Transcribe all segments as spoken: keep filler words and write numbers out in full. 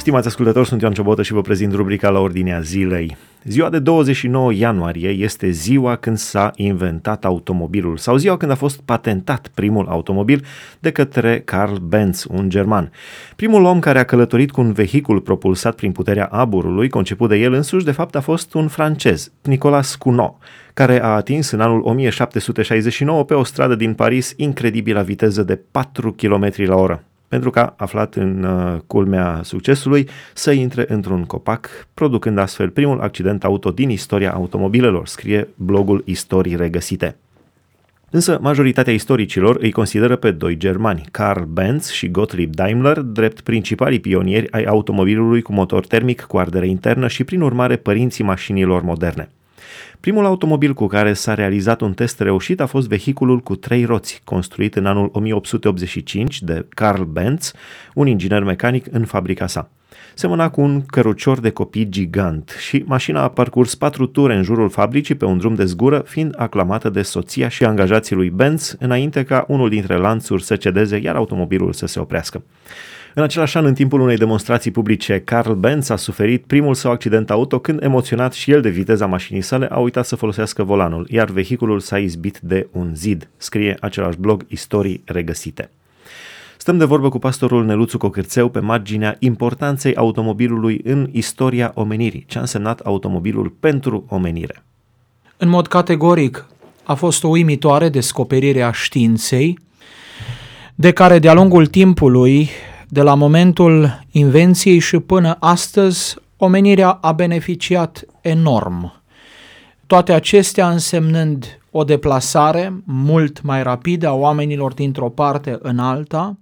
Stimați ascultători, sunt Ioan Ciobotă și vă prezint rubrica La Ordinea Zilei. Ziua de douăzeci și nouă ianuarie este ziua când s-a inventat automobilul sau ziua când a fost patentat primul automobil de către Carl Benz, un german. Primul om care a călătorit cu un vehicul propulsat prin puterea aburului, conceput de el însuși, de fapt a fost un francez, Nicolas Cugnot, care a atins în anul o mie șapte sute șaizeci și nouă pe o stradă din Paris incredibilă viteză de patru kilometri la oră. Pentru că a aflat în uh, culmea succesului să intre într-un copac, producând astfel primul accident auto din istoria automobilelor, scrie blogul Istorii Regăsite. Însă majoritatea istoricilor îi consideră pe doi germani, Carl Benz și Gottlieb Daimler, drept principalii pionieri ai automobilului cu motor termic cu ardere internă și prin urmare părinții mașinilor moderne. Primul automobil cu care s-a realizat un test reușit a fost vehiculul cu trei roți, construit în anul o mie opt sute optzeci și cinci de Carl Benz, un inginer mecanic în fabrica sa. Semăna cu un cărucior de copii gigant și mașina a parcurs patru ture în jurul fabricii pe un drum de zgură, fiind aclamată de soția și angajații lui Benz, înainte ca unul dintre lanțuri să cedeze, iar automobilul să se oprească. În același an, în timpul unei demonstrații publice, Carl Benz a suferit primul său accident auto când, emoționat și el de viteza mașinii sale, a uitat să folosească volanul, iar vehiculul s-a izbit de un zid, scrie același blog Istorii Regăsite. Stăm de vorbă cu pastorul Neluțu Cocârțeu pe marginea importanței automobilului în istoria omenirii. Ce a însemnat automobilul pentru omenire? În mod categoric, a fost o uimitoare descoperire a științei, de care de-a lungul timpului, de la momentul invenției și până astăzi, omenirea a beneficiat enorm. Toate acestea însemnând o deplasare mult mai rapidă a oamenilor dintr-o parte în alta,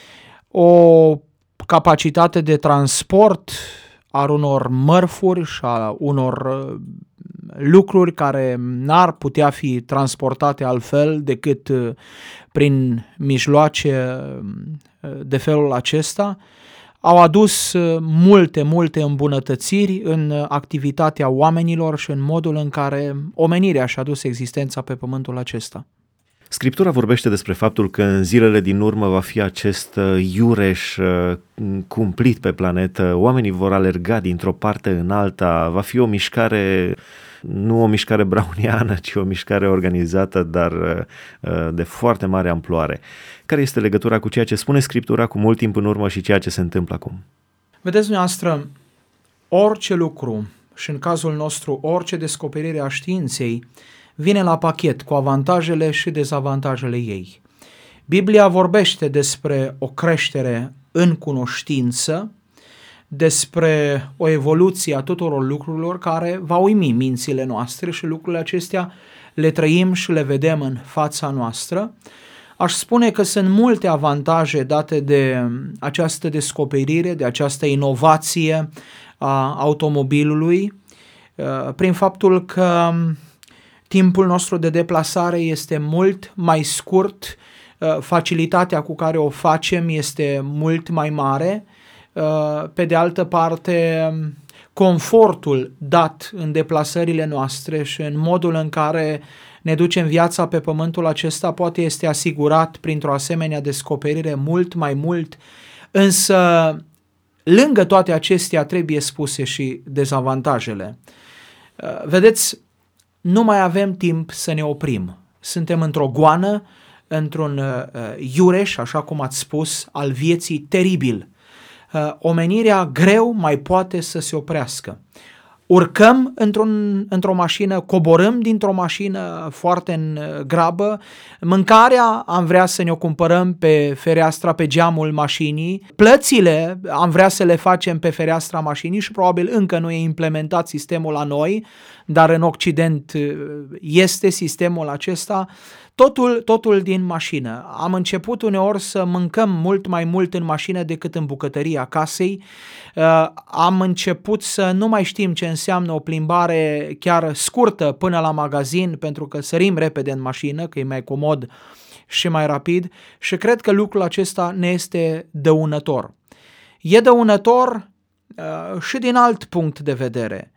o capacitate de transport a unor mărfuri și a unor lucruri care n-ar putea fi transportate altfel decât prin mijloace de felul acesta, au adus multe, multe îmbunătățiri în activitatea oamenilor și în modul în care omenirea și-a dus existența pe pământul acesta. Scriptura vorbește despre faptul că în zilele din urmă va fi acest iureș cumplit pe planetă, oamenii vor alerga dintr-o parte în alta, va fi o mișcare, nu o mișcare browniană, ci o mișcare organizată, dar de foarte mare amploare. Care este legătura cu ceea ce spune Scriptura cu mult timp în urmă și ceea ce se întâmplă acum? Vedeți dumneavoastră, orice lucru și în cazul nostru orice descoperire a științei vine la pachet cu avantajele și dezavantajele ei. Biblia vorbește despre o creștere în cunoștință, despre o evoluție a tuturor lucrurilor care va uimi mințile noastre și lucrurile acestea le trăim și le vedem în fața noastră. Aș spune că sunt multe avantaje date de această descoperire, de această inovație a automobilului, prin faptul că timpul nostru de deplasare este mult mai scurt, facilitatea cu care o facem este mult mai mare, pe de altă parte confortul dat în deplasările noastre și în modul în care ne ducem viața pe pământul acesta poate este asigurat printr-o asemenea descoperire mult mai mult, însă lângă toate acestea trebuie spuse și dezavantajele. Vedeți, nu mai avem timp să ne oprim. Suntem într-o goană, într-un uh, iureș, așa cum ați spus, al vieții teribil. Uh, omenirea greu mai poate să se oprească. Urcăm într-un, într-o mașină, coborâm dintr-o mașină foarte în grabă, mâncarea am vrea să ne o cumpărăm pe fereastra, pe geamul mașinii, plățile am vrea să le facem pe fereastra mașinii și probabil încă nu e implementat sistemul la noi, dar în Occident este sistemul acesta, totul, totul din mașină. Am început uneori să mâncăm mult mai mult în mașină decât în bucătăria casei, uh, am început să nu mai știm ce înseamnă o plimbare chiar scurtă până la magazin, pentru că sărim repede în mașină, că e mai comod și mai rapid, și cred că lucrul acesta ne este dăunător. E dăunător uh, și din alt punct de vedere.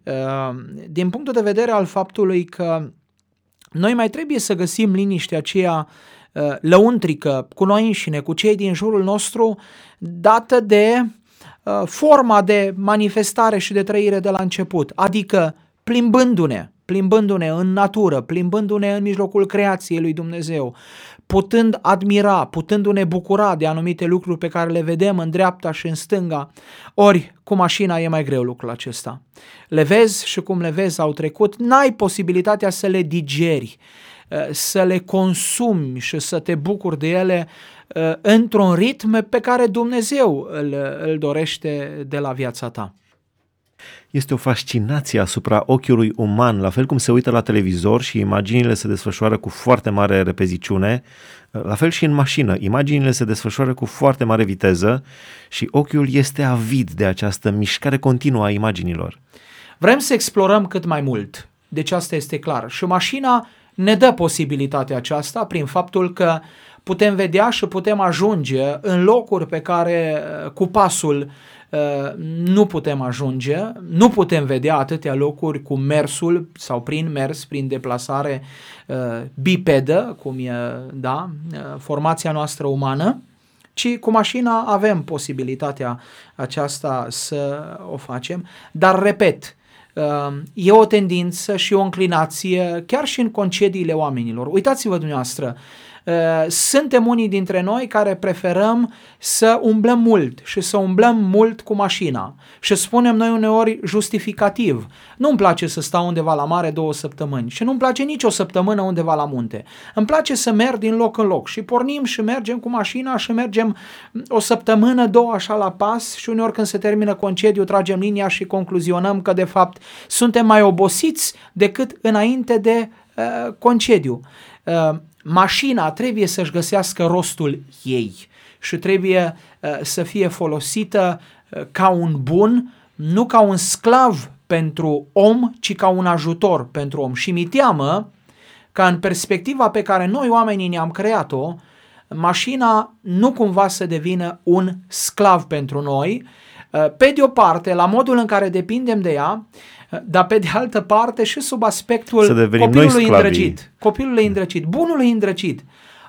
Din punctul de vedere al faptului că noi mai trebuie să găsim liniștea aceea lăuntrică cu noi înșine, cu cei din jurul nostru, dată de uh, forma de manifestare și de trăire de la început, adică plimbându-ne, plimbându-ne în natură, plimbându-ne în mijlocul creației lui Dumnezeu, putând admira, putându-ne bucura de anumite lucruri pe care le vedem în dreapta și în stânga, ori cu mașina e mai greu lucrul acesta. Le vezi și cum le vezi au trecut, n-ai posibilitatea să le digeri, să le consumi și să te bucuri de ele într-un ritm pe care Dumnezeu îl, îl dorește de la viața ta. Este o fascinație asupra ochiului uman, la fel cum se uită la televizor și imaginile se desfășoară cu foarte mare repeziciune, la fel și în mașină, imaginile se desfășoară cu foarte mare viteză și ochiul este avid de această mișcare continuă a imaginilor. Vrem să explorăm cât mai mult, deci asta este clar. Și mașina ne dă posibilitatea aceasta prin faptul că putem vedea și putem ajunge în locuri pe care cu pasul nu putem ajunge, nu putem vedea atâtea locuri cu mersul sau prin mers, prin deplasare bipedă, cum e, da, formația noastră umană, ci cu mașina avem posibilitatea aceasta să o facem, dar repet, e o tendință și o înclinație chiar și în concediile oamenilor. Uitați-vă dumneavoastră, suntem unii dintre noi care preferăm să umblăm mult și să umblăm mult cu mașina și spunem noi uneori justificativ. Nu-mi place să stau undeva la mare două săptămâni și nu-mi place nici o săptămână undeva la munte. Îmi place să merg din loc în loc și pornim și mergem cu mașina și mergem o săptămână, două așa la pas și uneori când se termină concediu tragem linia și concluzionăm că de fapt suntem mai obosiți decât înainte de uh, concediu. Uh, Mașina trebuie să-și găsească rostul ei și trebuie uh, să fie folosită uh, ca un bun, nu ca un sclav pentru om, ci ca un ajutor pentru om. Și mi teamă ca în perspectiva pe care noi oamenii ne-am creat-o, mașina nu cumva să devină un sclav pentru noi, uh, pe de o parte, la modul în care depindem de ea, dar pe de altă parte și sub aspectul copilului îndrăcit, copilului îndrăcit, bunului îndrăcit.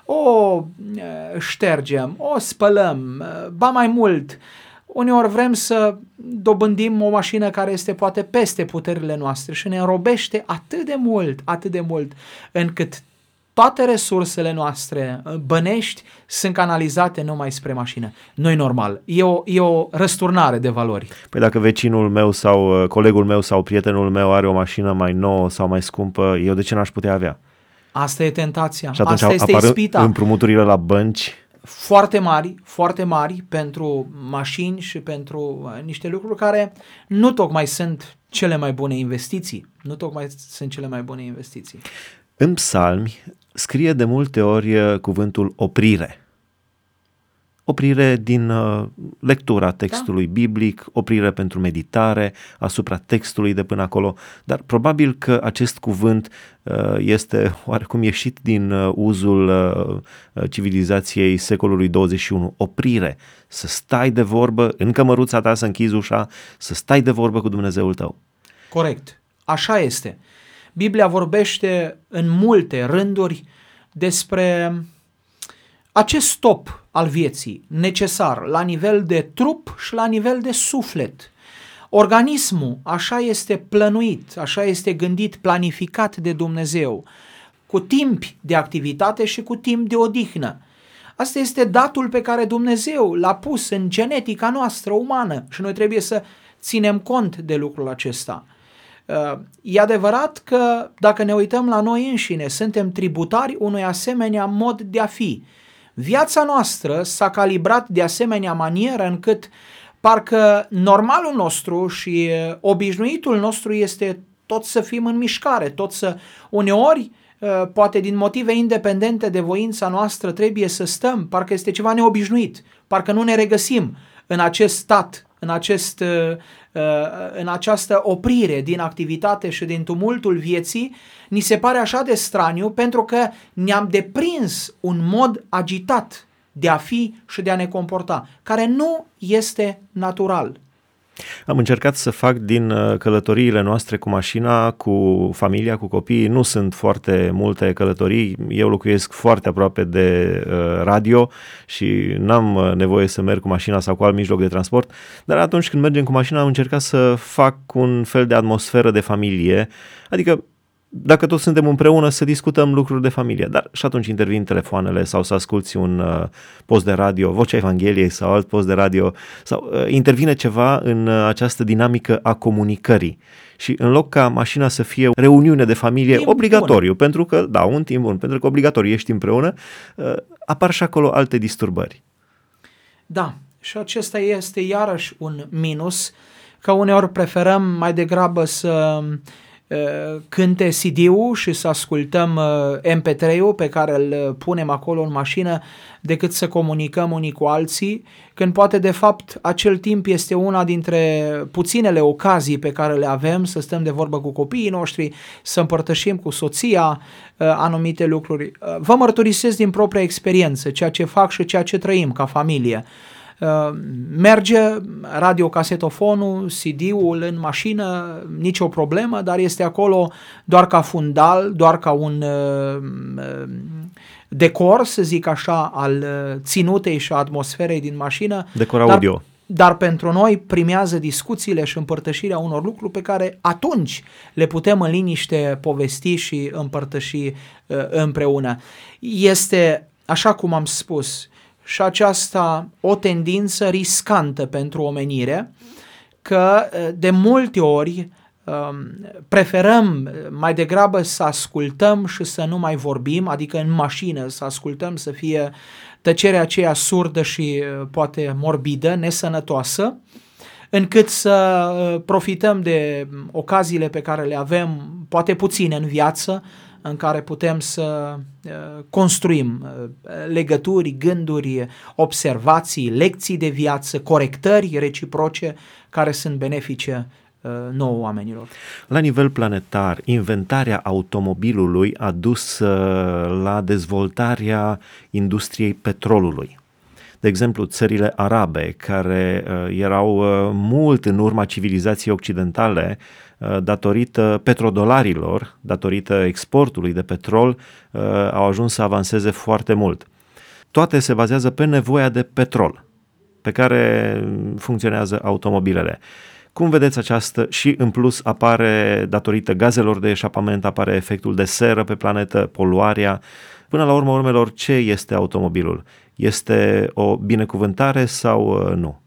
O ștergem, o spălăm, ba mai mult, uneori vrem să dobândim o mașină care este poate peste puterile noastre și ne înrobește atât de mult, atât de mult, încât toate resursele noastre bănești sunt canalizate numai spre mașină. Nu-i normal. E o, e o răsturnare de valori. Păi dacă vecinul meu sau colegul meu sau prietenul meu are o mașină mai nouă sau mai scumpă, eu de ce n-aș putea avea? Asta e tentația. Și atunci asta este apar ispita. Împrumuturile la bănci. Foarte mari, foarte mari pentru mașini și pentru niște lucruri care nu tocmai sunt cele mai bune investiții. Nu tocmai sunt cele mai bune investiții. În psalmi scrie de multe ori cuvântul oprire. Oprire din uh, lectura textului da. biblic, oprire pentru meditare asupra textului de până acolo, dar probabil că acest cuvânt uh, este oarecum ieșit din uh, uzul uh, civilizației secolului douăzeci și unu. Oprire, să stai de vorbă în cămăruța ta, să închizi ușa, să stai de vorbă cu Dumnezeul tău. Corect, așa este. Biblia vorbește în multe rânduri despre acest stop al vieții necesar la nivel de trup și la nivel de suflet. Organismul așa este plănuit, așa este gândit, planificat de Dumnezeu, cu timp de activitate și cu timp de odihnă. Asta este datul pe care Dumnezeu l-a pus în genetica noastră umană și noi trebuie să ținem cont de lucrul acesta. E adevărat că dacă ne uităm la noi înșine, suntem tributari unui asemenea mod de a fi. Viața noastră s-a calibrat de asemenea manieră încât parcă normalul nostru și obișnuitul nostru este tot să fim în mișcare, tot să uneori, poate din motive independente de voința noastră, trebuie să stăm, parcă este ceva neobișnuit, parcă nu ne regăsim în acest stat, în, acest, în această oprire din activitate și din tumultul vieții, ni se pare așa de straniu pentru că ne-am deprins un mod agitat de a fi și de a ne comporta, care nu este natural. Am încercat să fac din călătoriile noastre cu mașina, cu familia, cu copiii. Nu sunt foarte multe călătorii. Eu locuiesc foarte aproape de uh, radio și n-am nevoie să merg cu mașina sau cu alt mijloc de transport. Dar atunci când mergem cu mașina am încercat să fac un fel de atmosferă de familie. Adică dacă toți suntem împreună să discutăm lucruri de familie, dar și atunci intervin telefoanele sau să asculți un uh, post de radio, Vocea Evangheliei sau alt post de radio sau uh, intervine ceva în uh, această dinamică a comunicării și în loc ca mașina să fie o reuniune de familie timp obligatoriu, bun. pentru că, da, un timp bun, pentru că obligatoriu ești împreună, uh, apar și acolo alte disturbări. Da, și acesta este iarăși un minus, că uneori preferăm mai degrabă să cânte C D-ul și să ascultăm M P trei-ul pe care îl punem acolo în mașină decât să comunicăm unii cu alții, când poate de fapt acel timp este una dintre puținele ocazii pe care le avem să stăm de vorbă cu copiii noștri, să împărtășim cu soția anumite lucruri. Vă mărturisesc din propria experiență ceea ce fac și ceea ce trăim ca familie. Merge radiocasetofonul, C D-ul în mașină, nicio problemă, dar este acolo doar ca fundal, doar ca un uh, decor, să zic așa, al ținutei și atmosferei din mașină. Decor audio. Dar, dar pentru noi primează discuțiile și împărtășirea unor lucruri pe care atunci le putem în liniște povesti și împărtăși uh, împreună. Este, așa cum am spus, și aceasta o tendință riscantă pentru omenire, că de multe ori preferăm mai degrabă să ascultăm și să nu mai vorbim, adică în mașină să ascultăm, să fie tăcerea aceea surdă și poate morbidă, nesănătoasă, încât să profităm de ocaziile pe care le avem, poate puține în viață, în care putem să construim legături, gânduri, observații, lecții de viață, corectări reciproce care sunt benefice nouă oamenilor. La nivel planetar, inventarea automobilului a dus la dezvoltarea industriei petrolului. De exemplu, țările arabe, care erau mult în urma civilizației occidentale, datorită petrodolarilor, datorită exportului de petrol, au ajuns să avanseze foarte mult. Toate se bazează pe nevoia de petrol, pe care funcționează automobilele. Cum vedeți această și în plus apare, datorită gazelor de eșapament, apare efectul de seră pe planetă, poluarea. Până la urmă urmelor, ce este automobilul? Este o binecuvântare sau nu?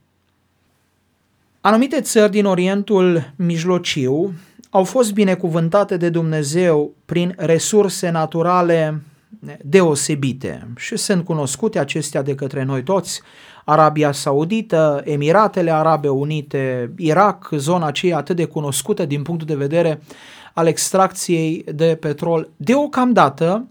Anumite țări din Orientul Mijlociu au fost binecuvântate de Dumnezeu prin resurse naturale deosebite și sunt cunoscute acestea de către noi toți: Arabia Saudită, Emiratele Arabe Unite, Irak, zona aceea atât de cunoscută din punctul de vedere al extracției de petrol. Deocamdată,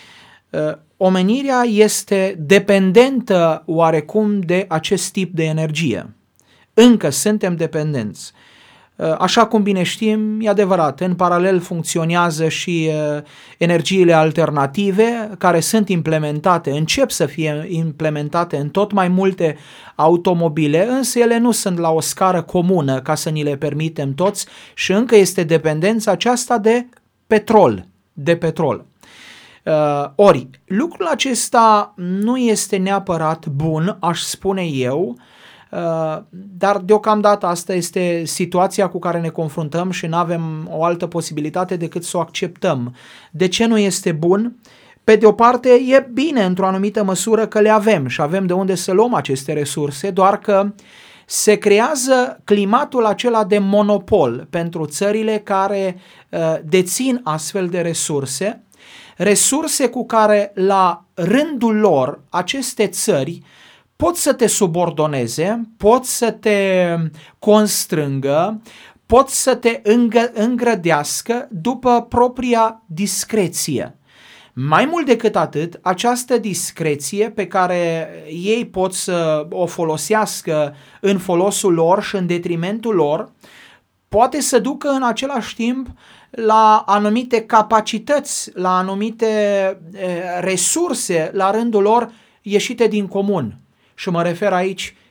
omenirea este dependentă oarecum de acest tip de energie. Încă suntem dependenți. Așa cum bine știm, e adevărat, în paralel funcționează și energiile alternative care sunt implementate, încep să fie implementate în tot mai multe automobile, însă ele nu sunt la o scară comună ca să ni le permitem toți și încă este dependența aceasta de petrol, de petrol. Ori, lucrul acesta nu este neapărat bun, aș spune eu, dar deocamdată asta este situația cu care ne confruntăm și nu avem o altă posibilitate decât să o acceptăm. De ce nu este bun? Pe de o parte e bine într-o anumită măsură că le avem și avem de unde să luăm aceste resurse, doar că se creează climatul acela de monopol pentru țările care uh, dețin astfel de resurse, resurse cu care la rândul lor aceste țări pot să te subordoneze, pot să te constrângă, pot să te îngă- îngrădească după propria discreție. Mai mult decât atât, această discreție pe care ei pot să o folosească în folosul lor și în detrimentul lor, poate să ducă în același timp la anumite capacități, la anumite e, resurse la rândul lor ieșite din comun. Și mă refer aici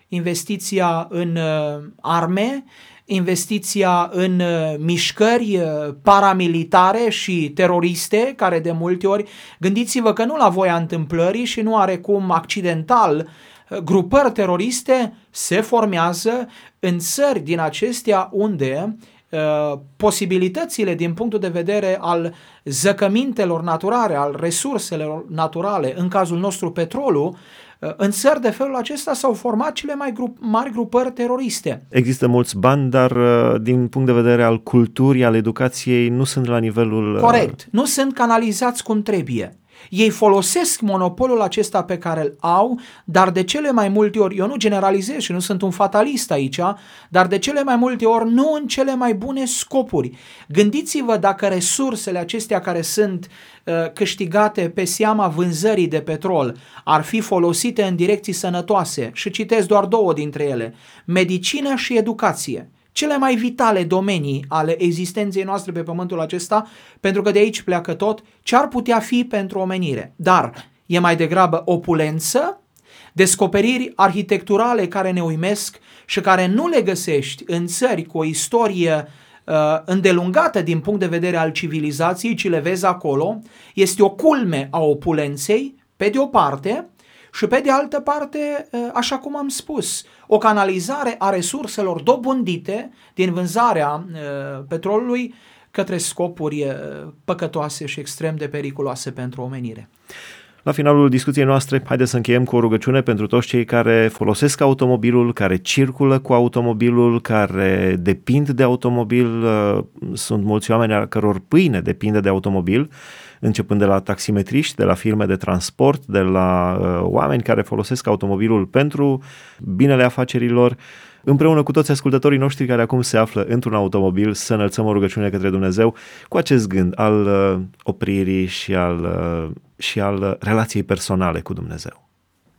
investiția în uh, arme, investiția în uh, mișcări uh, paramilitare și teroriste, care de multe ori, gândiți-vă că nu la voia întâmplării și nu are cum accidental, uh, grupări teroriste se formează în țări din acestea unde uh, posibilitățile din punctul de vedere al zăcămintelor naturale, al resurselor naturale, în cazul nostru petrolul, în țări de felul acesta s-au format cele mai grup, mari grupări teroriste. Există mulți bani, dar din punct de vedere al culturii, al educației, nu sunt la nivelul... Corect, nu sunt canalizați cum trebuie. Ei folosesc monopolul acesta pe care îl au, dar de cele mai multe ori, eu nu generalizez și nu sunt un fatalist aici, dar de cele mai multe ori nu în cele mai bune scopuri. Gândiți-vă dacă resursele acestea care sunt uh, câștigate pe seama vânzării de petrol ar fi folosite în direcții sănătoase, și citesc doar două dintre ele, medicină și educație. Cele mai vitale domenii ale existenței noastre pe pământul acesta, pentru că de aici pleacă tot, ce ar putea fi pentru omenire. Dar e mai degrabă opulență, descoperiri arhitecturale care ne uimesc și care nu le găsești în țări cu o istorie uh, îndelungată din punct de vedere al civilizației, ci le vezi acolo. Este o culme a opulenței, pe de o parte, și pe de altă parte, așa cum am spus, o canalizare a resurselor dobândite din vânzarea petrolului către scopuri păcătoase și extrem de periculoase pentru omenire. La finalul discuției noastre, haideți să încheiem cu o rugăciune pentru toți cei care folosesc automobilul, care circulă cu automobilul, care depind de automobil. Sunt mulți oameni a căror pâine depinde de automobil, începând de la taximetriști, de la firme de transport, de la uh, oameni care folosesc automobilul pentru binele afacerilor. Împreună cu toți ascultătorii noștri care acum se află într-un automobil, să înălțăm o rugăciune către Dumnezeu cu acest gând al uh, opririi și al, uh, și al uh, relației personale cu Dumnezeu.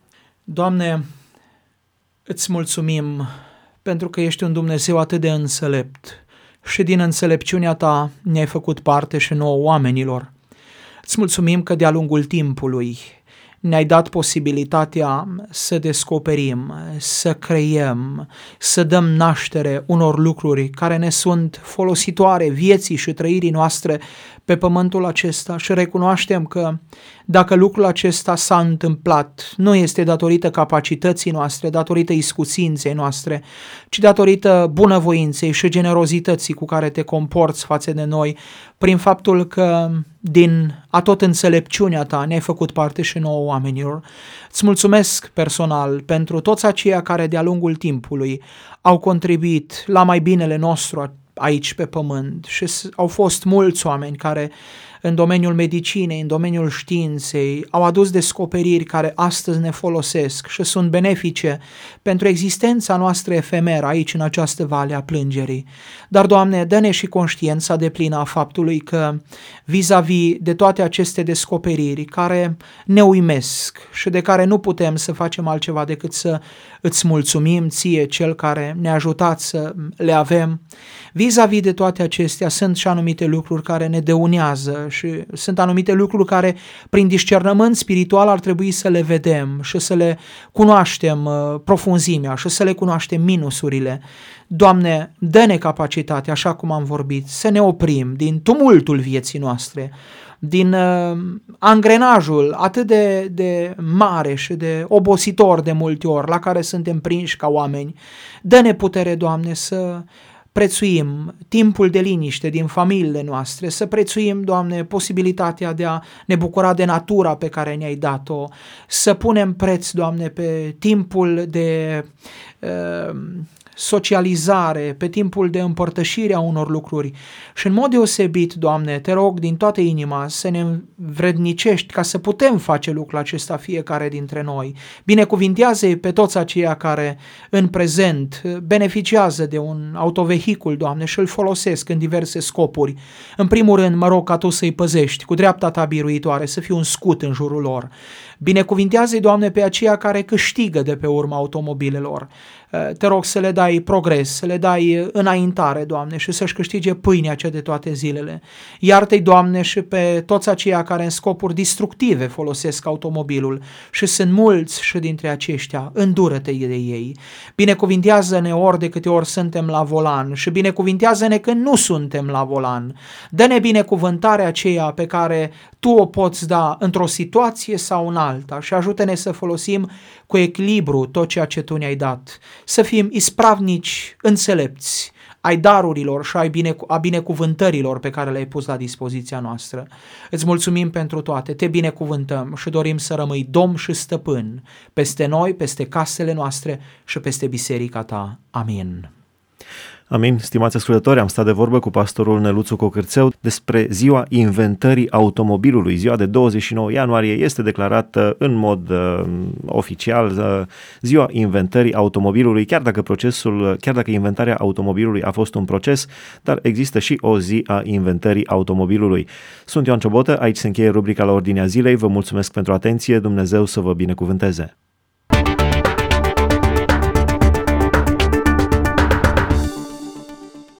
Doamne, îți mulțumim pentru că ești un Dumnezeu atât de înțelept și din înțelepciunea ta ne-ai făcut parte și nouă oamenilor. Îți mulțumim că de-a lungul timpului ne-ai dat posibilitatea să descoperim, să creiem, să dăm naștere unor lucruri care ne sunt folositoare vieții și trăirii noastre pe pământul acesta și recunoaștem că dacă lucrul acesta s-a întâmplat, nu este datorită capacității noastre, datorită iscusinței noastre, ci datorită bunăvoinței și generozității cu care te comporți față de noi, prin faptul că din atot înțelepciunea ta ne-ai făcut parte și nouă oamenilor. Îți mulțumesc personal pentru toți aceia care de-a lungul timpului au contribuit la mai binele nostru aici pe pământ și au fost mulți oameni care în domeniul medicinei, în domeniul științei, au adus descoperiri care astăzi ne folosesc și sunt benefice pentru existența noastră efemeră aici în această vale a plângerii. Dar, Doamne, dă-ne și conștiința deplină a faptului că vis-a-vis de toate aceste descoperiri care ne uimesc și de care nu putem să facem altceva decât să îți mulțumim ție, cel care ne-a ajutat să le avem, vis-a-vis de toate acestea sunt și anumite lucruri care ne dăunează și sunt anumite lucruri care prin discernământ spiritual ar trebui să le vedem și să le cunoaștem uh, profunzimea și să le cunoaștem minusurile. Doamne, dă-ne capacitatea, așa cum am vorbit, să ne oprim din tumultul vieții noastre, din uh, angrenajul atât de, de mare și de obositor de multe ori la care suntem prinși ca oameni. Dă-ne putere, Doamne, să prețuim timpul de liniște din familiile noastre, să prețuim, Doamne, posibilitatea de a ne bucura de natura pe care ne-ai dat-o, să punem preț, Doamne, pe timpul de uh, socializare, pe timpul de împărtășire a unor lucruri și în mod deosebit, Doamne, te rog din toată inima să ne învrednicești ca să putem face lucrul acesta fiecare dintre noi. Binecuvintează-i pe toți aceia care în prezent beneficiază de un autovehicul, Doamne, și îl folosesc în diverse scopuri. În primul rând, mă rog ca Tu să-i păzești cu dreapta Ta biruitoare, să fie un scut în jurul lor. Binecuvintează-i, Doamne, pe aceia care câștigă de pe urma automobilelor. Te rog să le dai progres, să le dai înaintare, Doamne, și să-și câștige pâinea cea de toate zilele. Iartă-i, Doamne, și pe toți aceia care în scopuri destructive folosesc automobilul și sunt mulți și dintre aceștia, îndură-te de ei. Binecuvintează-ne ori de câte ori suntem la volan și binecuvintează-ne când nu suntem la volan. Dă-ne binecuvântarea aceea pe care Tu o poți da într-o situație sau în alta și ajută-ne să folosim cu echilibru tot ceea ce Tu ne-ai dat. Să fim ispravnici, înțelepți ai darurilor și ai bine, a binecuvântărilor pe care le-ai pus la dispoziția noastră. Îți mulțumim pentru toate, te binecuvântăm și dorim să rămâi domn și stăpân peste noi, peste casele noastre și peste biserica Ta. Amin. Amin. Stimați ascultători, am stat de vorbă cu pastorul Neluțu Cocârțeu despre ziua inventării automobilului. Ziua de douăzeci și nouă ianuarie este declarată în mod uh, oficial uh, ziua inventării automobilului, chiar dacă procesul, chiar dacă inventarea automobilului a fost un proces, dar există și o zi a inventării automobilului. Sunt Ioan Ciobotă, aici se încheie rubrica La Ordinea Zilei. Vă mulțumesc pentru atenție, Dumnezeu să vă binecuvânteze.